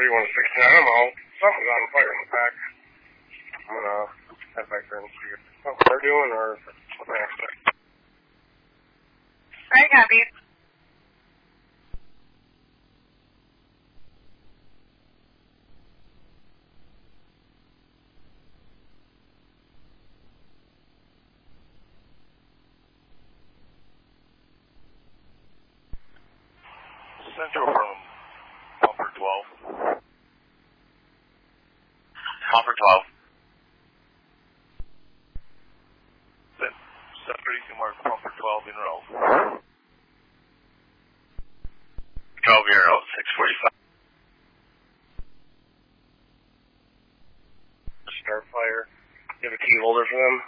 31 to 69. I don't know. Something's on fire in the back. I'm going to head back there and see what they're doing or what they have to say. Alright, copy. Central from Pumper 12. Pumper 12. Central, you can mark Pumper 12 in row. 12 in row, 645. Start fire. You have a key holder for them?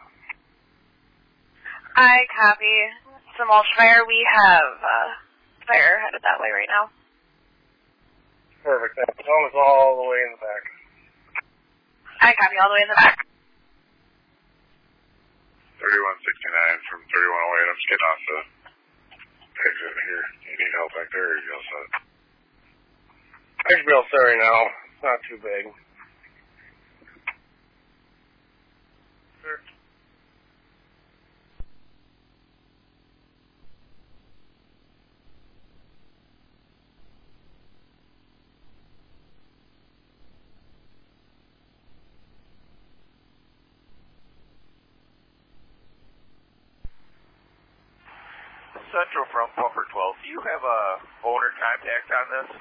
I copy. Some mulch fire. We have fire headed that way right now. Perfect. Tell them it's all the way in the back. I copy all the way in the back. 3169 from 3108. I'm just getting off the exit here. You need help back there or you all set? I should be all set right now. It's not too big. Sure. Central from Pumper 12. Do you have a owner contact on this?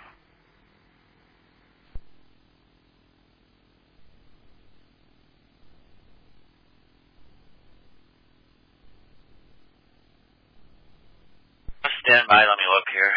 Stand by, let me look here.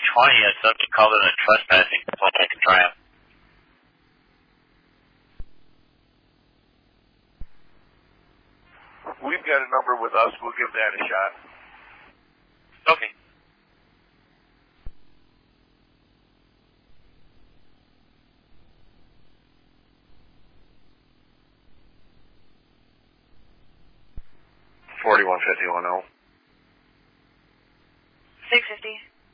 20, it's up to call it a trespassing complaint. I can try him. We've got a number with us. We'll give that a shot. Okay. $41.51. 650.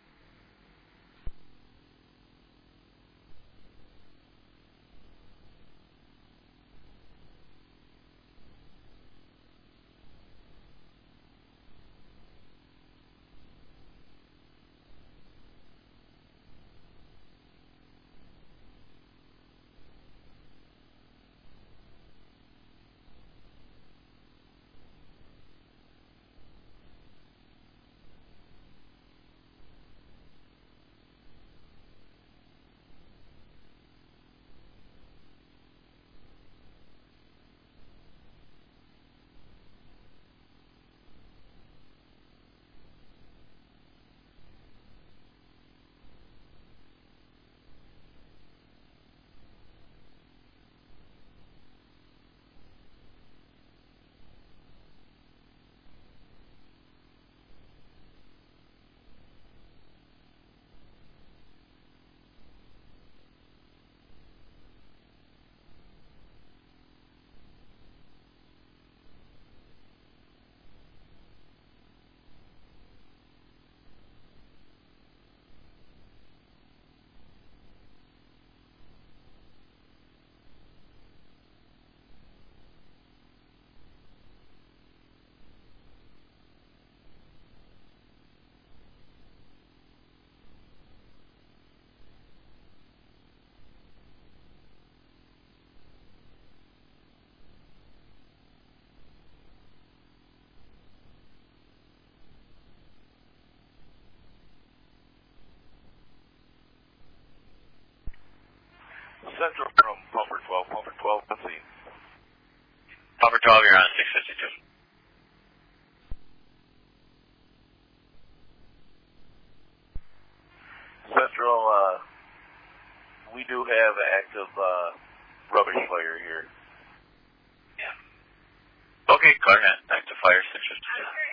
Central from Pumper 12. Pumper 12, let's see. Pumper 12, you're on 652. Central, we do have an active rubbish fire here. Yeah. Okay, Clark, active fire 652.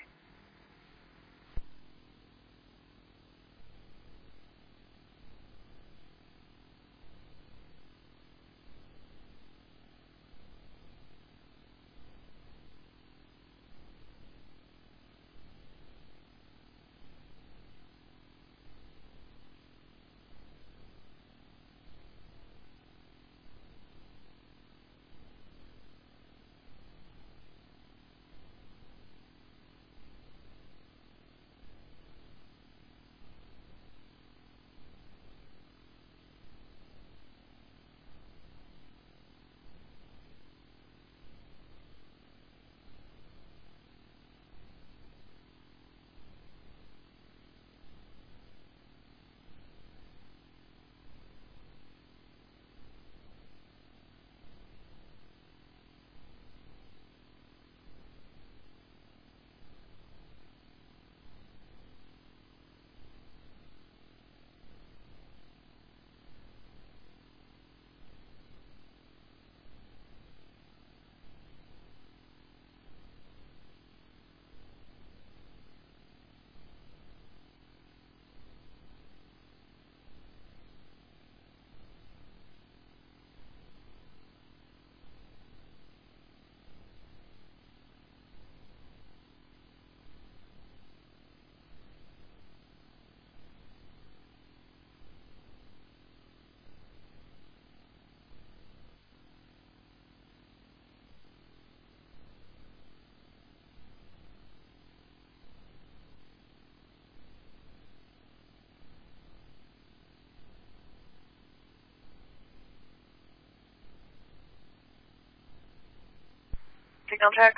Signal check.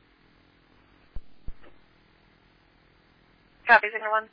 Copy, signal 1.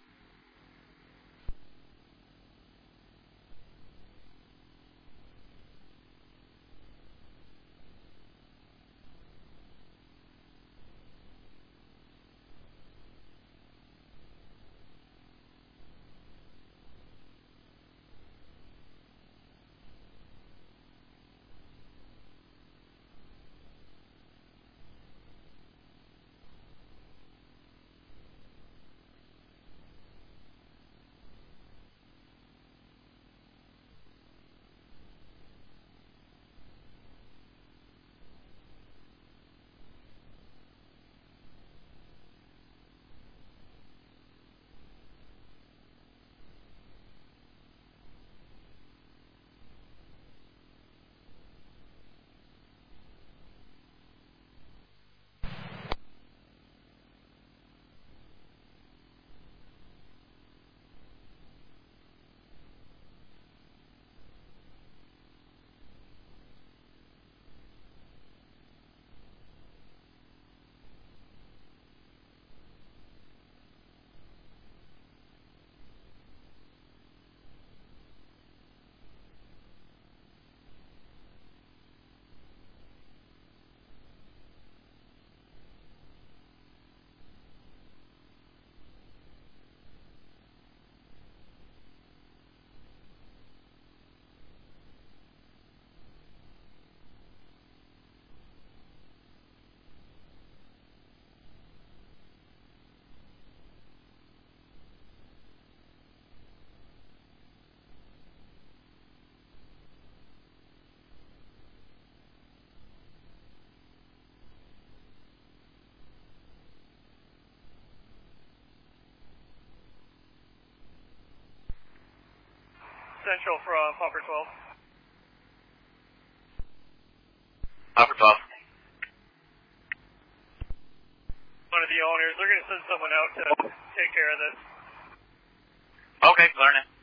Central from Hopper 12. Hopper 12. One of the owners, they're going to send someone out to take care of this. Okay, learning.